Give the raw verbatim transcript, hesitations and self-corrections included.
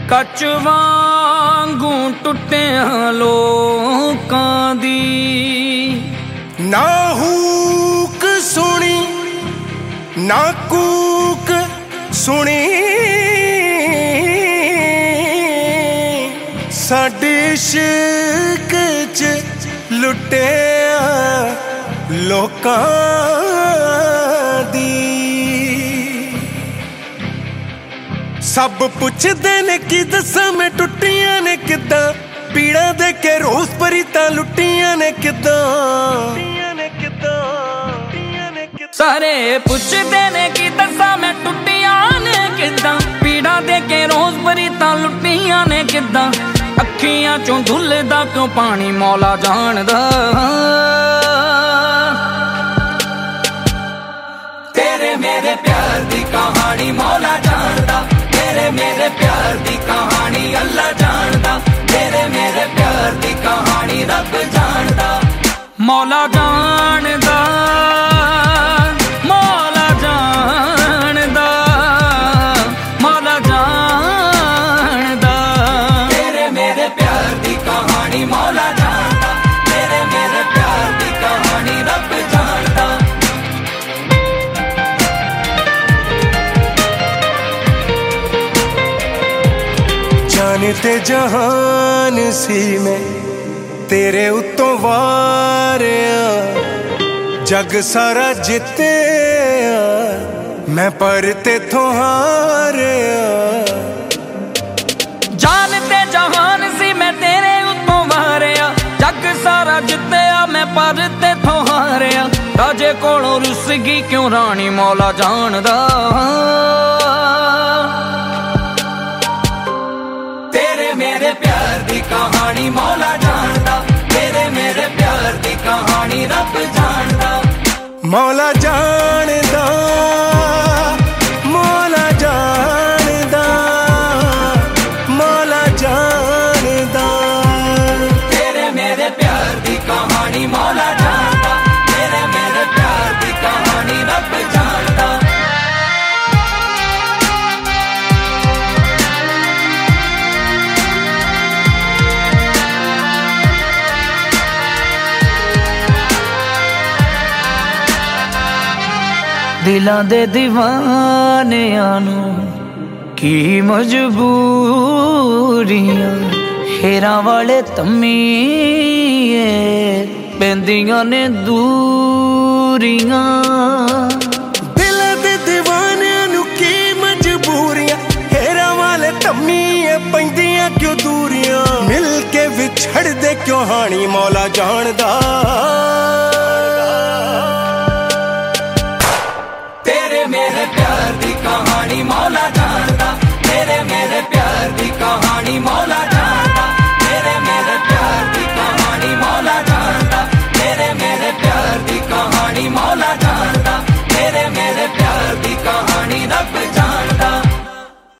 ਕੱਚ ਵਾਂਗੂ ਟੁੱਟਿਆਂ ਲੋਕਾਂ ਦੀ। ਨਾ ਹੂਕ ਸੁਣੀ ਨਾ ਕੂਕ ਸੁਣੀ, ਸਾਡੇ ਇਸ਼ਕ ਚ ਲੁੱਟਿਆ ਲੋਕਾਂ ਦੀ। ਸਭ ਪੁੱਛਦੇ ਨੇ ਕਿ ਦੱਸਾਂ ਮੈਂ ਟੁੱਟੀਆਂ ਨੇ ਕਿੱਦਾਂ, ਪੀੜਾਂ ਦੇ ਕੇ ਰੋਜ਼ ਭਰੀ ਤਾਂ ਲੁੱਟੀਆਂ ਨੇ ਕਿੱਦਾਂ। ਸਾਰੇ ਪੁੱਛਦੇ ਨੇ ਕਿ ਦੱਸਾਂ ਮੈਂ ਟੁੱਟੀਆਂ ਨੇ ਕਿੱਦਾਂ, ਪੀੜਾਂ ਦੇ ਕੇ ਰੋਜ਼ ਭਰੀ ਤਾਂ ਲੁੱਟੀਆਂ ਨੇ ਕਿੱਦਾਂ। ਅੱਖੀਆਂ ਚੋਂ ਡੁੱਲਦਾ ਕਿਉਂ ਪਾਣੀ ਮੌਲਾ ਜਾਣਦਾ। ਤੇਰੇ ਮੇਰੇ ਪਿਆਰ ਦੀ ਕਹਾਣੀ ਮੌਲਾ ਜਾਣਦਾ, ਤੇਰੇ ਮੇਰੇ ਪਿਆਰ ਦੀ ਕਹਾਣੀ ਅੱਲਾ ਜਾਣਦਾ, ਤੇਰੇ ਮੇਰੇ ਪਿਆਰ ਦੀ ਕਹਾਣੀ ਰੱਬ ਜਾਣਦਾ। ਮੌਲਾ ਜਾਣਦਾ ਮੌਲਾ ਜਾਣਦਾ ਮੌਲਾ ਜਾਣਦਾ, ਤੇਰੇ ਮੇਰੇ ਪਿਆਰ ਦੀ ਕਹਾਣੀ ਮੌਲਾ ਜਾਣਦਾ, ਤੇਰੇ ਮੇਰੇ ਪਿਆਰ ਦੀ ਕਹਾਣੀ ਰੱਬ ਜਾਣਦਾ। ਜਾਨ ਤੇ ਜਹਾਨ ਸੀ ਮੈਂ ਤੇਰੇ ਉੱਤੋਂ ਵਾਰਿਆ, ਜਗ ਸਾਰਾ ਜਿੱਤਿਆ ਮੈਂ ਪਰ ਤੇਥੋਂ ਹਾਰਿਆ। ਜਾਨ ਤੇ ਜਹਾਨ ਸੀ ਮੈਂ ਤੇਰੇ ਉੱਤੋਂ ਵਾਰਿਆ, ਜਗ ਸਾਰਾ ਜਿੱਤਿਆ ਮੈਂ ਪਰ ਤੇਥੋਂ ਹਾਰਿਆ। ਰਾਜੇ ਕੋਲੋਂ ਰੁੱਸ ਗਈ ਕਿਉਂ ਰਾਣੀ ਮੌਲਾ ਜਾਣਦਾ। ਤੇਰੇ ਮੇਰੇ ਪਿਆਰ ਦੀ ਕਹਾਣੀ ਮੌਲਾ ਜਾਣਦਾ, ਤੇਰੇ ਮੇਰੇ ਪਿਆਰ ਦੀ ਕਹਾਣੀ ਰੱਬ ਜਾਣਦਾ। ਮੌਲਾ ਜਾਣਦਾ ਮੌਲਾ ਜਾਣਦਾ ਮੌਲਾ ਜਾਣਦਾ, ਤੇਰੇ ਮੇਰੇ ਪਿਆਰ ਦੀ ਕਹਾਣੀ ਮੌਲਾ ਜਾਣਦਾ, ਤੇਰੇ ਮੇਰੇ ਪਿਆਰ ਦੀ ਕਹਾਣੀ ਰੱਬ ਜਾਣਦਾ। ਦਿਲਾਂ ਦੇ دیਵਾਨਿਆਂ ਨੂੰ ਕੀ ਮਜਬੂਰੀਆਂ, ਹੇਰਾਂ ਵਾਲੇ ਤਮੀਏ ਪੈਂਦੀਆਂ ਨੇ ਦੂਰੀਆਂ। ਦਿਲਾਂ ਦੇ دیਵਾਨਿਆਂ ਨੂੰ ਕੀ ਮਜਬੂਰੀਆਂ, ਹੇਰਾਂ ਵਾਲੇ ਤਮੀਏ ਪੈਂਦੀਆਂ ਕਿਉਂ ਦੂਰੀਆਂ। ਮਿਲ ਕੇ ਵਿਛੜਦੇ ਕਿਉਂ ਹਾਣੀ ਮੌਲਾ ਜਾਣਦਾ। ਤੇਰੇ ਮੇਰੇ ਪਿਆਰ ਦੀ ਕਹਾਣੀ ਮੌਲਾ